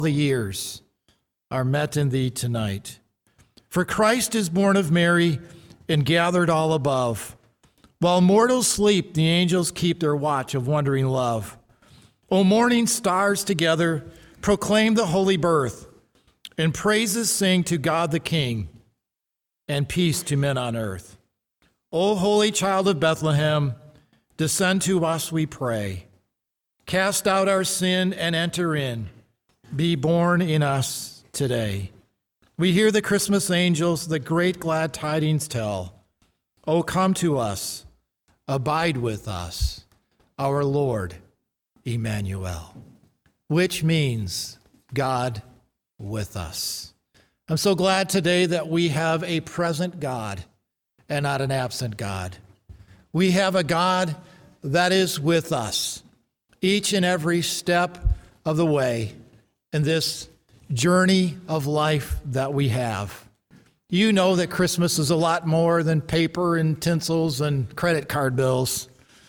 the years are met in thee tonight. For Christ is born of Mary and gathered all above. While mortals sleep, the angels keep their watch of wondering love. O morning stars together proclaim the holy birth, and praises sing to God the King, and peace to men on earth. O holy child of Bethlehem, descend to us, we pray. Cast out our sin and enter in. Be born in us today. We hear the Christmas angels the great glad tidings tell. O come to us, abide with us, our Lord Emmanuel, which means God with us. I'm so glad today that we have a present God and not an absent God. We have a God that is with us each and every step of the way in this journey of life that we have. You know that Christmas is a lot more than paper and tinsels and credit card bills.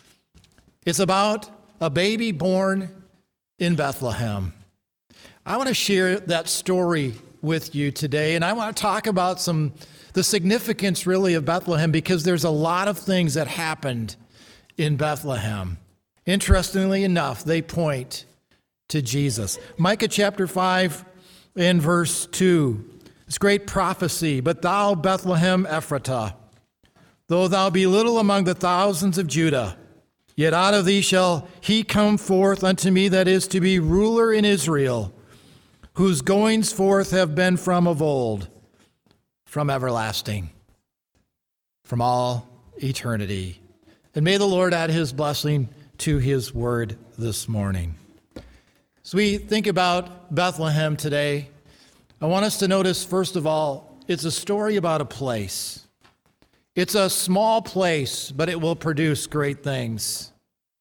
It's about a baby born in Bethlehem. I want to share that story with you today, and I want to talk about the significance really of Bethlehem, because there's a lot of things that happened in Bethlehem. Interestingly enough, they point to Jesus. Micah chapter 5 and verse 2. It's great prophecy. But thou, Bethlehem Ephratah, though thou be little among the thousands of Judah, yet out of thee shall he come forth unto me that is to be ruler in Israel, whose goings forth have been from of old, from everlasting, from all eternity. And may the Lord add his blessing to his word this morning. As we think about Bethlehem today, I want us to notice, first of all, it's a story about a place. It's a small place, but it will produce great things.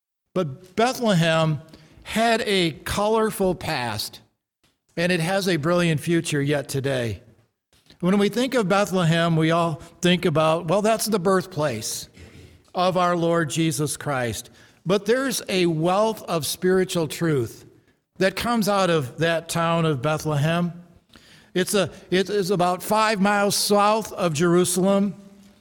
But Bethlehem had a colorful past, and it has a brilliant future yet today. When we think of Bethlehem, we all think about, well, that's the birthplace of our Lord Jesus Christ. But there's a wealth of spiritual truth that comes out of that town of Bethlehem. It is about 5 miles south of Jerusalem.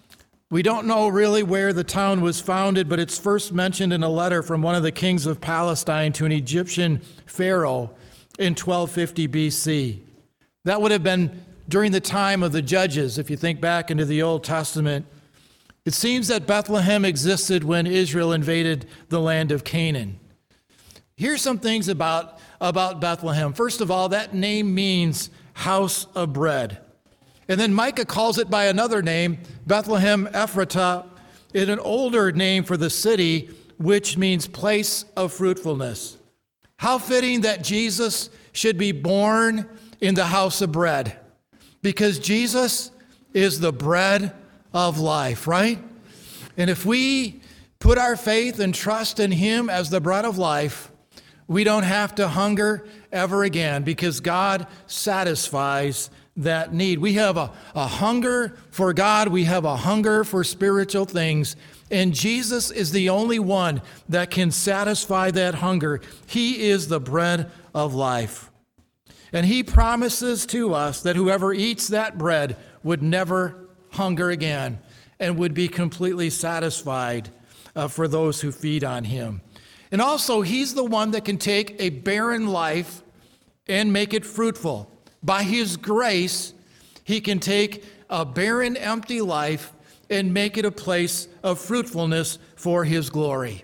We don't know really where the town was founded, but it's first mentioned in a letter from one of the kings of Palestine to an Egyptian pharaoh in 1250 BC. That would have been during the time of the Judges, if you think back into the Old Testament. It seems that Bethlehem existed when Israel invaded the land of Canaan. Here's some things about Bethlehem. First of all, that name means house of bread. And then Micah calls it by another name, Bethlehem Ephratah, is an older name for the city, which means place of fruitfulness. How fitting that Jesus should be born in the house of bread, because Jesus is the bread of life, right? And if we put our faith and trust in him as the bread of life, we don't have to hunger ever again, because God satisfies that need. We have a hunger for God. We have a hunger for spiritual things. And Jesus is the only one that can satisfy that hunger. He is the bread of life. And he promises to us that whoever eats that bread would never hunger again and would be completely satisfied for those who feed on him. And also, he's the one that can take a barren life and make it fruitful. By his grace, he can take a barren, empty life and make it a place of fruitfulness for his glory.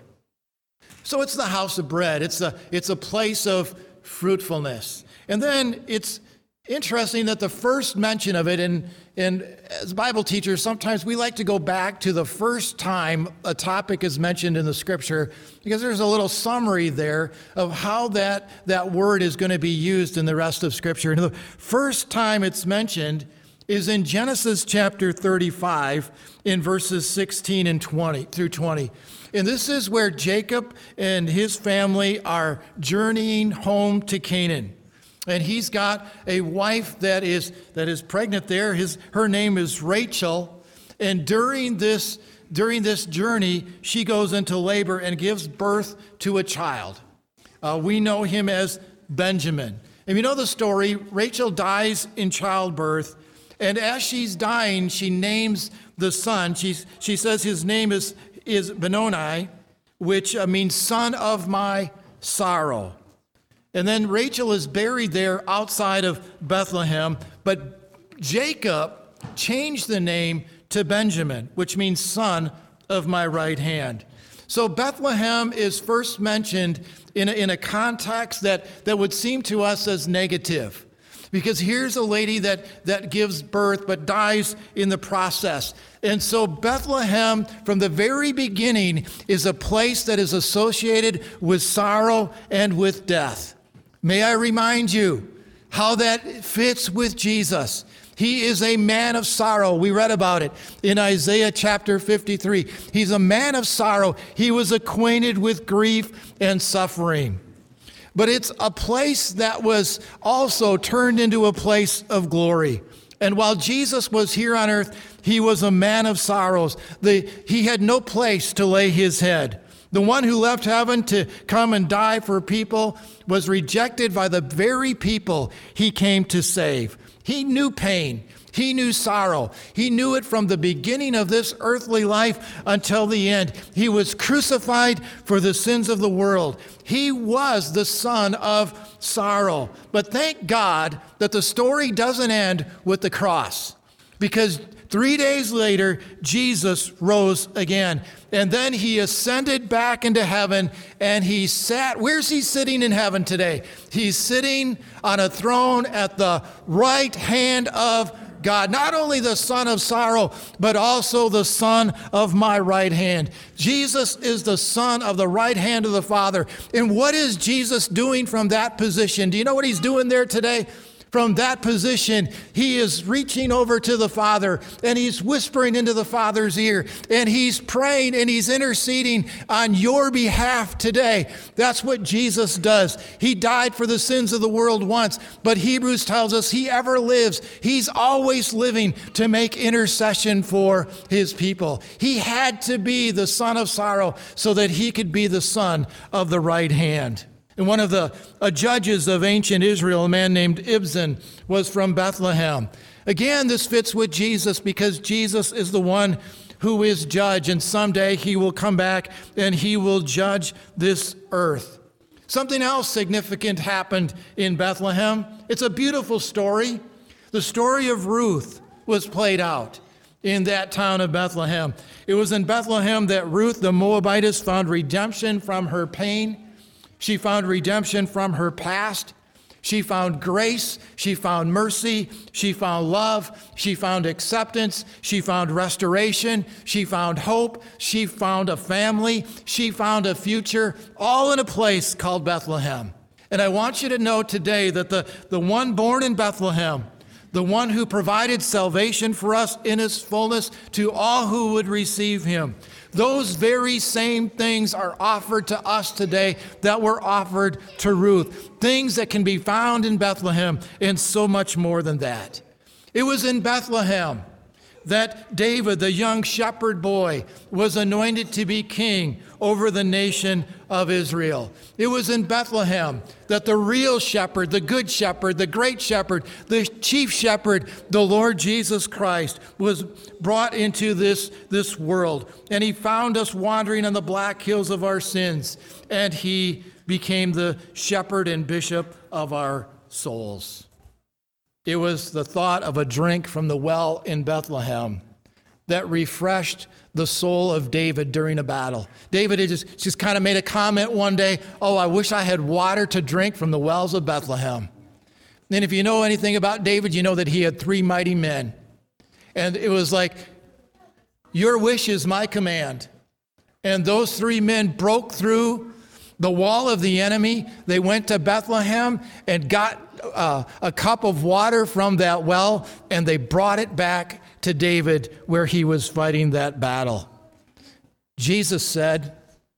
So it's the house of bread. It's a place of fruitfulness. And then it's interesting that the first mention of it, and as Bible teachers, sometimes we like to go back to the first time a topic is mentioned in the scripture, because there's a little summary there of how that word is going to be used in the rest of scripture. And the first time it's mentioned is in Genesis chapter 35 in verses 16 and 20 through 20. And this is where Jacob and his family are journeying home to Canaan. And he's got a wife that is pregnant there. Her name is Rachel. And during this journey, she goes into labor and gives birth to a child. We know him as Benjamin. And you know the story, Rachel dies in childbirth, and as she's dying, she names the son. She says his name is Benoni, which means son of my sorrow. And then Rachel is buried there outside of Bethlehem, but Jacob changed the name to Benjamin, which means son of my right hand. So Bethlehem is first mentioned in a context that would seem to us as negative. Because here's a lady that gives birth but dies in the process. And so Bethlehem, from the very beginning, is a place that is associated with sorrow and with death. May I remind you how that fits with Jesus. He is a man of sorrow. We read about it in Isaiah chapter 53. He's a man of sorrow. He was acquainted with grief and suffering. But it's a place that was also turned into a place of glory. And while Jesus was here on earth, he was a man of sorrows. He had no place to lay his head. The one who left heaven to come and die for people was rejected by the very people he came to save. He knew pain. He knew sorrow. He knew it from the beginning of this earthly life until the end. He was crucified for the sins of the world. He was the son of sorrow. But thank God that the story doesn't end with the cross, because 3 days later, Jesus rose again. And then he ascended back into heaven, and he sat. Where's he sitting in heaven today? He's sitting on a throne at the right hand of God, not only the son of sorrow, but also the son of my right hand. Jesus is the son of the right hand of the Father. And what is Jesus doing from that position? Do you know what he's doing there today? From that position, he is reaching over to the Father, and he's whispering into the Father's ear, and he's praying and he's interceding on your behalf today. That's what Jesus does. He died for the sins of the world once, but Hebrews tells us he ever lives. He's always living to make intercession for his people. He had to be the son of sorrow so that he could be the son of the right hand. And one of the judges of ancient Israel, a man named Ibzan, was from Bethlehem. Again, this fits with Jesus because Jesus is the one who is judge, and someday he will come back and he will judge this earth. Something else significant happened in Bethlehem. It's a beautiful story. The story of Ruth was played out in that town of Bethlehem. It was in Bethlehem that Ruth the Moabitess found redemption from her pain. She found redemption from her past. She found grace. She found mercy. She found love. She found acceptance. She found restoration. She found hope. She found a family. She found a future, all in a place called Bethlehem. And I want you to know today that the one born in Bethlehem, the one who provided salvation for us in his fullness to all who would receive him, those very same things are offered to us today that were offered to Ruth. Things that can be found in Bethlehem and so much more than that. It was in Bethlehem that David, the young shepherd boy, was anointed to be king over the nation of Israel. It was in Bethlehem that the real shepherd, the good shepherd, the great shepherd, the chief shepherd, the Lord Jesus Christ, was brought into this world. And he found us wandering on the black hills of our sins, and he became the shepherd and bishop of our souls. It was the thought of a drink from the well in Bethlehem that refreshed the soul of David during a battle. David had just kind of made a comment one day, "Oh, I wish I had water to drink from the wells of Bethlehem." And if you know anything about David, you know that he had 3 mighty men. And it was like, "Your wish is my command." And those 3 men broke through the wall of the enemy. They went to Bethlehem and got a cup of water from that well, and they brought it back to David where he was fighting that battle. Jesus said,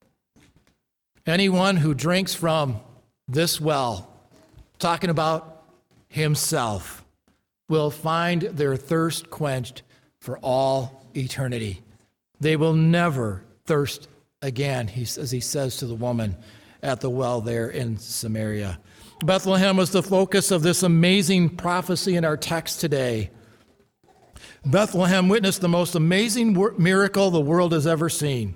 "Anyone who drinks from this well," talking about himself, "will find their thirst quenched for all eternity." They will never thirst again, he says to the woman at the well there in Samaria. Bethlehem was the focus of this amazing prophecy in our text today. Bethlehem witnessed the most amazing miracle the world has ever seen.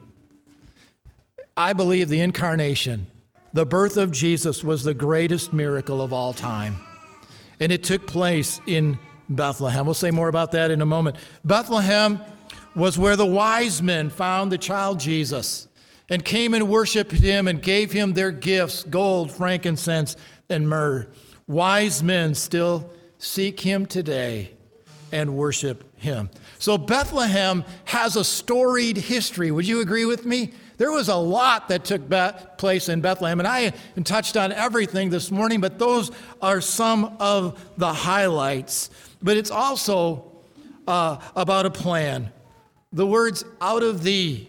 I believe the incarnation, the birth of Jesus, was the greatest miracle of all time. And it took place in Bethlehem. We'll say more about that in a moment. Bethlehem was where the wise men found the child Jesus and came and worshiped him and gave him their gifts, gold, frankincense, and myrrh. Wise men still seek him today and worship him. So Bethlehem has a storied history. Would you agree with me? There was a lot that took place in Bethlehem, and I touched on everything this morning, but those are some of the highlights. But it's also about a plan. The words, out of thee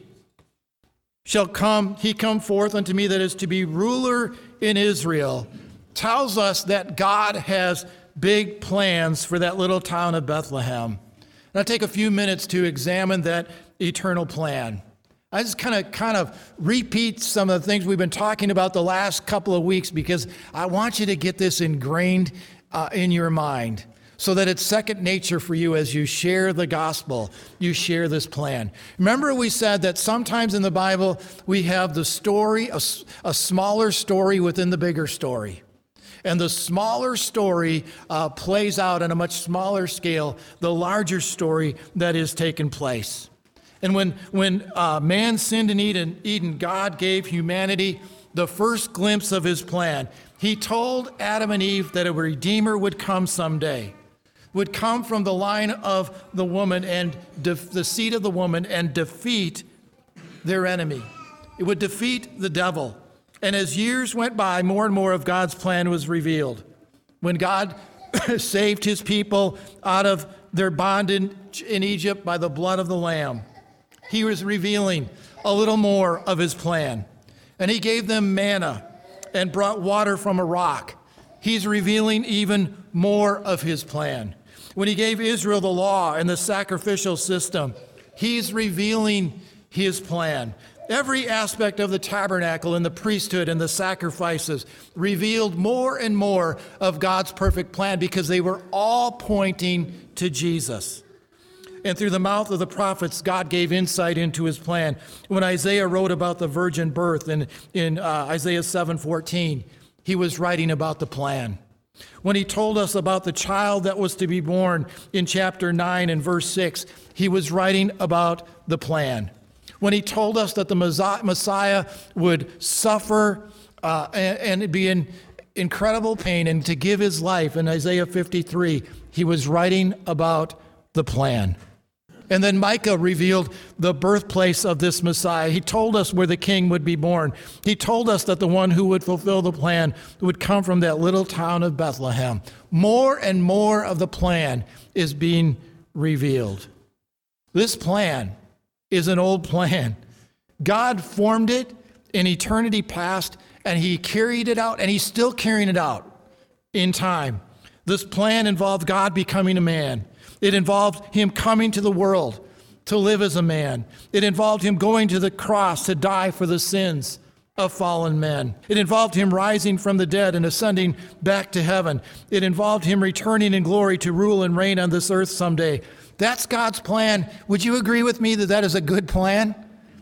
shall come, he come forth unto me that is to be ruler in Israel, tells us that God has big plans for that little town of Bethlehem. And I'll take a few minutes to examine that eternal plan. I just kind of repeat some of the things we've been talking about the last couple of weeks because I want you to get this ingrained in your mind so that it's second nature for you as you share the gospel, you share this plan. Remember we said that sometimes in the Bible we have the story, a smaller story within the bigger story. And the smaller story plays out on a much smaller scale, the larger story that is taking place. And when man sinned in Eden, God gave humanity the first glimpse of his plan. He told Adam and Eve that a Redeemer would come someday, would come from the line of the woman and the seed of the woman and defeat their enemy. It would defeat the devil. And as years went by, more and more of God's plan was revealed. When God saved his people out of their bondage in Egypt by the blood of the Lamb, he was revealing a little more of his plan. And he gave them manna and brought water from a rock. He's revealing even more of his plan. When he gave Israel the law and the sacrificial system, he's revealing his plan. Every aspect of the tabernacle and the priesthood and the sacrifices revealed more and more of God's perfect plan because they were all pointing to Jesus. And through the mouth of the prophets, God gave insight into his plan. When Isaiah wrote about the virgin birth in Isaiah 7:14, he was writing about the plan. When he told us about the child that was to be born in chapter 9 and verse 6, he was writing about the plan. When he told us that the Messiah would suffer and be in incredible pain and to give his life in Isaiah 53, he was writing about the plan. And then Micah revealed the birthplace of this Messiah. He told us where the king would be born. He told us that the one who would fulfill the plan would come from that little town of Bethlehem. More and more of the plan is being revealed. This plan is an old plan. God formed it in eternity past, and he carried it out, and he's still carrying it out in time. This plan involved God becoming a man. It involved him coming to the world to live as a man. It involved him going to the cross to die for the sins of fallen men. It involved him rising from the dead and ascending back to heaven. It involved him returning in glory to rule and reign on this earth someday. That's God's plan. Would you agree with me that that is a good plan?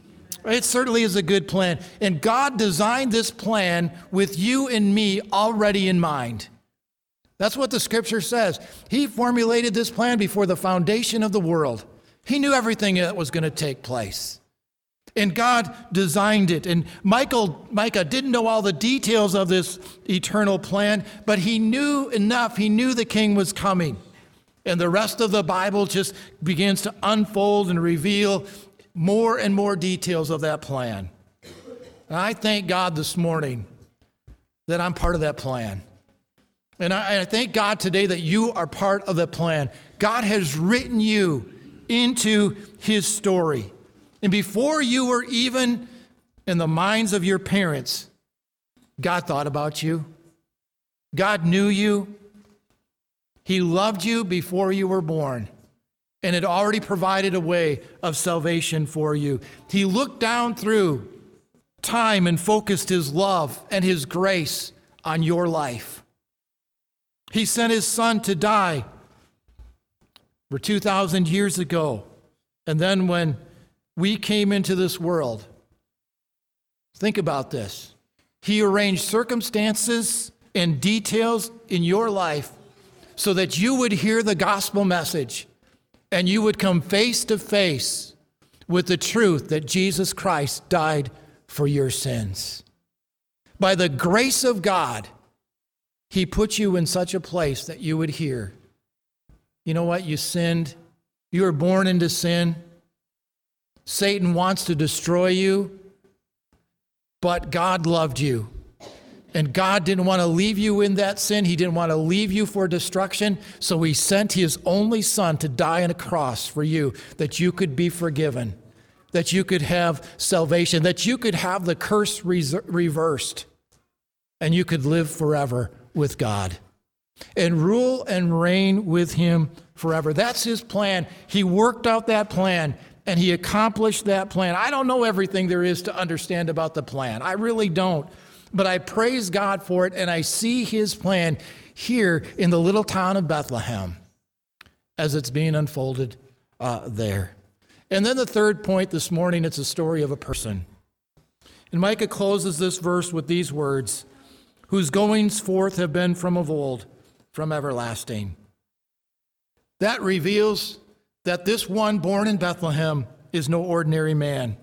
It certainly is a good plan. And God designed this plan with you and me already in mind. That's what the scripture says. He formulated this plan before the foundation of the world. He knew everything that was going to take place. And God designed it. And Micah didn't know all the details of this eternal plan, but he knew enough. He knew the king was coming. And the rest of the Bible just begins to unfold and reveal more and more details of that plan. And I thank God this morning that I'm part of that plan. And I thank God today that you are part of that plan. God has written you into his story. And before you were even in the minds of your parents, God thought about you. God knew you. He loved you before you were born and had already provided a way of salvation for you. He looked down through time and focused his love and his grace on your life. He sent his son to die for 2,000 years ago. And then when we came into this world, think about this. He arranged circumstances and details in your life so that you would hear the gospel message and you would come face to face with the truth that Jesus Christ died for your sins. By the grace of God, he put you in such a place that you would hear, you know what, you sinned. You were born into sin. Satan wants to destroy you, but God loved you. And God didn't want to leave you in that sin. He didn't want to leave you for destruction. So he sent his only son to die on a cross for you, that you could be forgiven, that you could have salvation, that you could have the curse reversed, and you could live forever with God and rule and reign with him forever. That's his plan. He worked out that plan, and he accomplished that plan. I don't know everything there is to understand about the plan. I really don't. But I praise God for it, and I see his plan here in the little town of Bethlehem as it's being unfolded there. And then the third point this morning, it's a story of a person. And Micah closes this verse with these words, whose goings forth have been from of old, from everlasting. That reveals that this one born in Bethlehem is no ordinary man.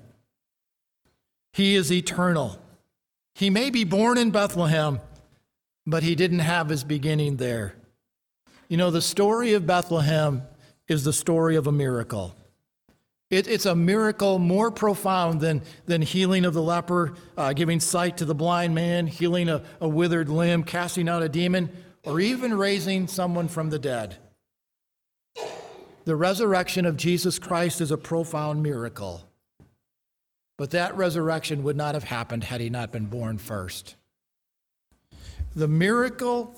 He is eternal. He may be born in Bethlehem, but he didn't have his beginning there. You know, the story of Bethlehem is the story of a miracle. It's a miracle more profound than healing of the leper, giving sight to the blind man, healing a withered limb, casting out a demon, or even raising someone from the dead. The resurrection of Jesus Christ is a profound miracle. But that resurrection would not have happened had he not been born first. The miracle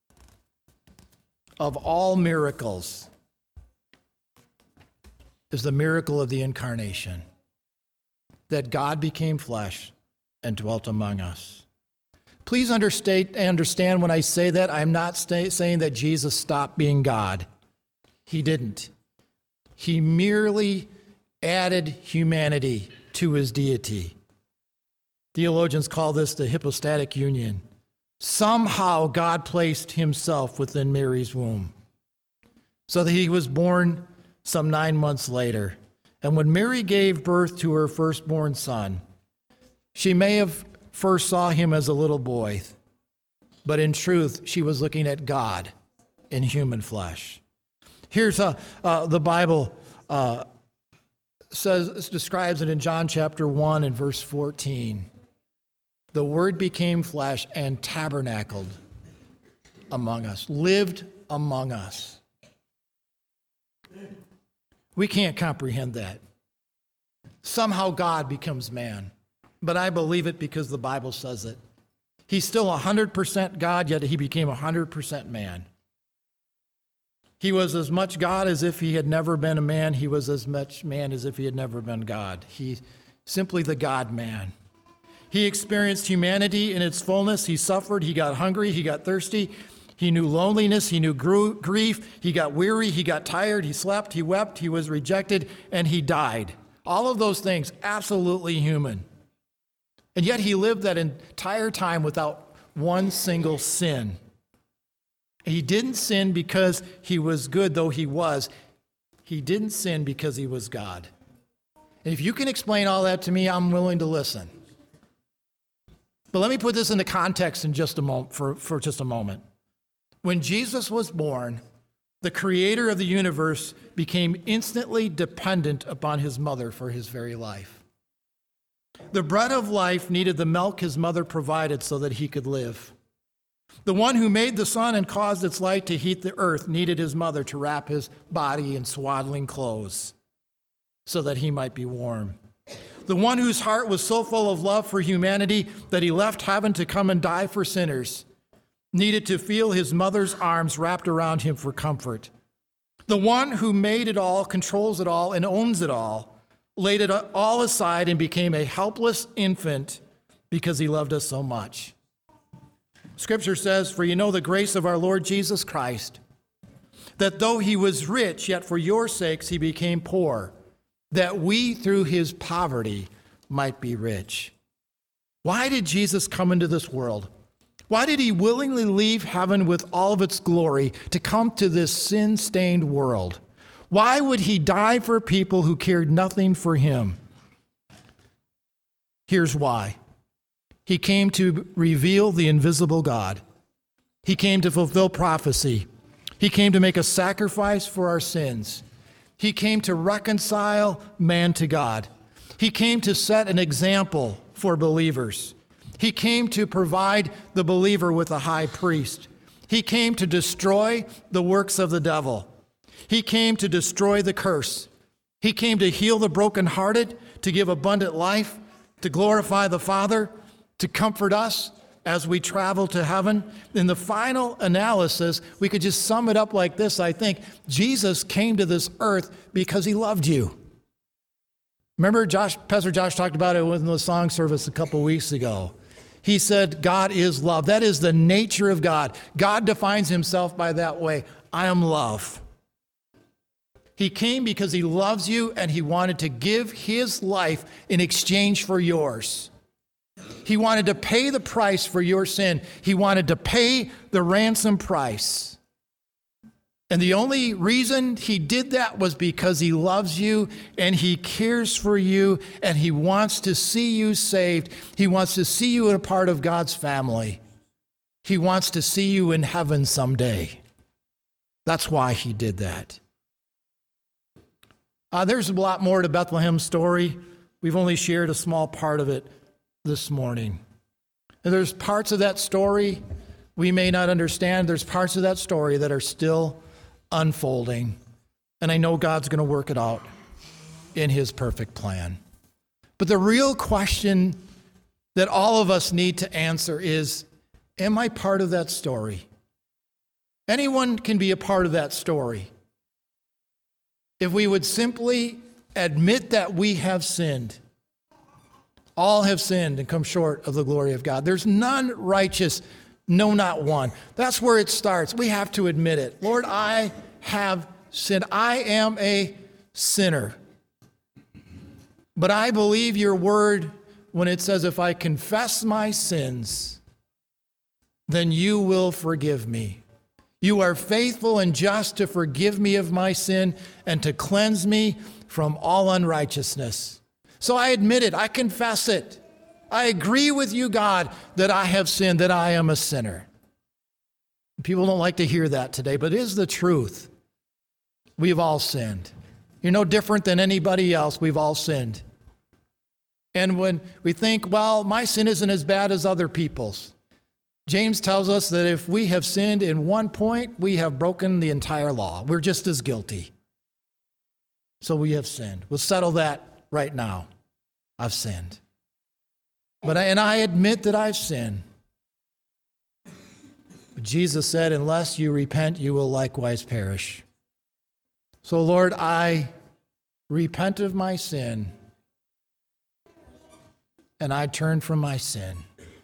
of all miracles is the miracle of the incarnation, that God became flesh and dwelt among us. Please understand when I say that, I'm not saying that Jesus stopped being God. He didn't. He merely added humanity to his deity. Theologians call this the hypostatic union. Somehow God placed himself within Mary's womb so that he was born some 9 months later. And when Mary gave birth to her firstborn son, she may have first saw him as a little boy, but in truth, she was looking at God in human flesh. Here's the Bible describes it in John chapter 1 and verse 14. The Word became flesh and tabernacled among us, lived among us. We can't comprehend that. Somehow God becomes man, but I believe it because the Bible says it. He's still 100% God, yet he became 100% man. He was as much God as if he had never been a man. He was as much man as if he had never been God. He's simply the God-man. He experienced humanity in its fullness. He suffered. He got hungry. He got thirsty. He knew loneliness. He knew grief. He got weary. He got tired. He slept. He wept. He was rejected. And he died. All of those things, absolutely human. And yet he lived that entire time without one single sin. He didn't sin because he was good, though he was. He didn't sin because he was God. And if you can explain all that to me, I'm willing to listen. But let me put this into context in just a moment, for just a moment. When Jesus was born, the creator of the universe became instantly dependent upon his mother for his very life. The bread of life needed the milk his mother provided so that he could live. The one who made the sun and caused its light to heat the earth needed his mother to wrap his body in swaddling clothes so that he might be warm. The one whose heart was so full of love for humanity that he left heaven to come and die for sinners needed to feel his mother's arms wrapped around him for comfort. The one who made it all, controls it all, and owns it all laid it all aside and became a helpless infant because he loved us so much. Scripture says, "For you know the grace of our Lord Jesus Christ, that though he was rich, yet for your sakes he became poor, that we through his poverty might be rich." Why did Jesus come into this world? Why did he willingly leave heaven with all of its glory to come to this sin-stained world? Why would he die for people who cared nothing for him? Here's why. He came to reveal the invisible God. He came to fulfill prophecy. He came to make a sacrifice for our sins. He came to reconcile man to God. He came to set an example for believers. He came to provide the believer with a high priest. He came to destroy the works of the devil. He came to destroy the curse. He came to heal the brokenhearted, to give abundant life, to glorify the Father, to comfort us as we travel to heaven. In the final analysis, we could just sum it up like this, I think. Jesus came to this earth because he loved you. Remember, Pastor Josh talked about it in the song service a couple weeks ago. He said, God is love. That is the nature of God. God defines himself by that way. I am love. He came because he loves you and he wanted to give his life in exchange for yours. He wanted to pay the price for your sin. He wanted to pay the ransom price. And the only reason he did that was because he loves you and he cares for you and he wants to see you saved. He wants to see you a part of God's family. He wants to see you in heaven someday. That's why he did that. There's a lot more to Bethlehem's story. We've only shared a small part of it this morning. And there's parts of that story we may not understand. There's parts of that story that are still unfolding. And I know God's going to work it out in his perfect plan. But the real question that all of us need to answer is, am I part of that story? Anyone can be a part of that story. If we would simply admit that we have sinned. All have sinned and come short of the glory of God. There's none righteous, no, not one. That's where it starts. We have to admit it. Lord, I have sinned. I am a sinner. But I believe your word when it says, if I confess my sins, then you will forgive me. You are faithful and just to forgive me of my sin and to cleanse me from all unrighteousness. So I admit it. I confess it. I agree with you, God, that I have sinned, that I am a sinner. People don't like to hear that today, but it is the truth. We've all sinned. You're no different than anybody else. We've all sinned. And when we think, well, my sin isn't as bad as other people's, James tells us that if we have sinned in one point, we have broken the entire law. We're just as guilty. So we have sinned. We'll settle that right now. I've sinned. And I admit that I've sinned. But Jesus said, unless you repent, you will likewise perish. So, Lord, I repent of my sin, and I turn from my sin.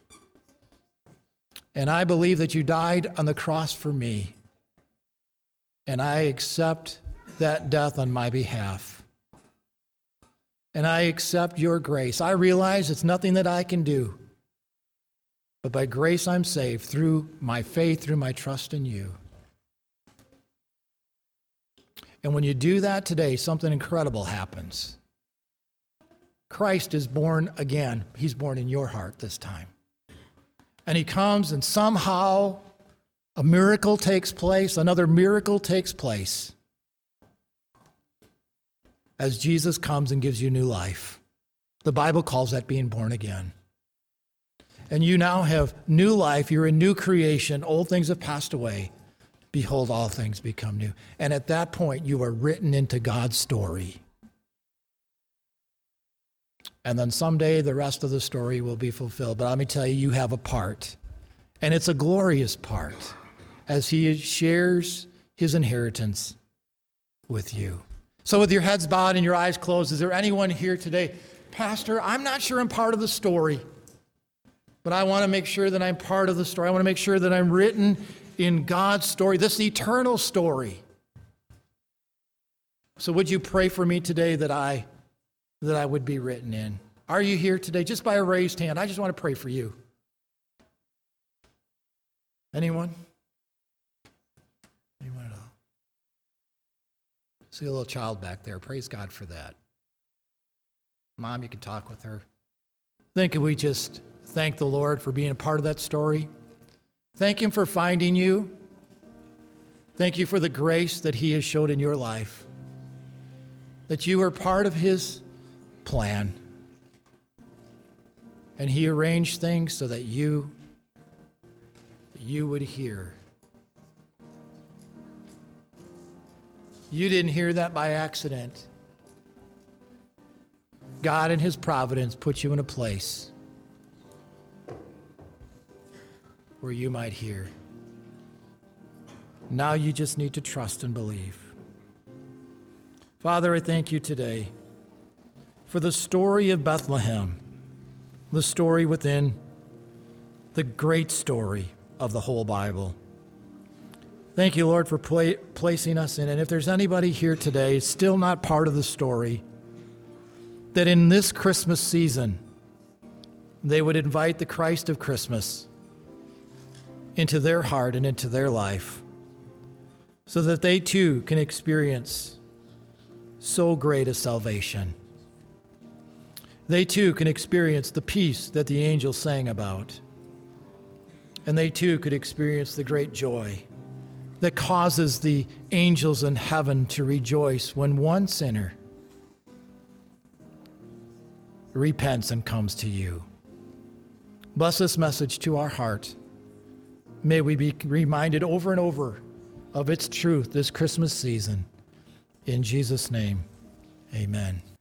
And I believe that you died on the cross for me, and I accept that death on my behalf. And I accept your grace. I realize it's nothing that I can do, but by grace I'm saved through my faith, through my trust in you. And when you do that today, something incredible happens. Christ is born again. He's born in your heart this time. And he comes and somehow a miracle takes place, another miracle takes place as Jesus comes and gives you new life. The Bible calls that being born again. And you now have new life. You're a new creation. Old things have passed away. Behold, all things become new. And at that point, you are written into God's story. And then someday the rest of the story will be fulfilled. But let me tell you, you have a part. And it's a glorious part as he shares his inheritance with you. So with your heads bowed and your eyes closed, is there anyone here today? Pastor, I'm not sure I'm part of the story. But I want to make sure that I'm part of the story. I want to make sure that I'm written in God's story, this eternal story. So would you pray for me today that I would be written in? Are you here today? Just by a raised hand, I just want to pray for you. Anyone? Anyone at all? See a little child back there. Praise God for that. Mom, you can talk with her. Then can we just thank the Lord for being a part of that story? Thank Him for finding you. Thank you for the grace that He has showed in your life. That you are part of His plan. And He arranged things so that you would hear. You didn't hear that by accident. God in His providence put you in a place where you might hear. Now you just need to trust and believe. Father, I thank you today for the story of Bethlehem, the story within the great story of the whole Bible. Thank you, Lord, for placing us in it. And if there's anybody here today still not part of the story, that in this Christmas season, they would invite the Christ of Christmas into their heart and into their life so that they too can experience so great a salvation. They too can experience the peace that the angels sang about. And they too could experience the great joy that causes the angels in heaven to rejoice when one sinner repents and comes to you. Bless this message to our heart. May we be reminded over and over of its truth this Christmas season. In Jesus' name, amen.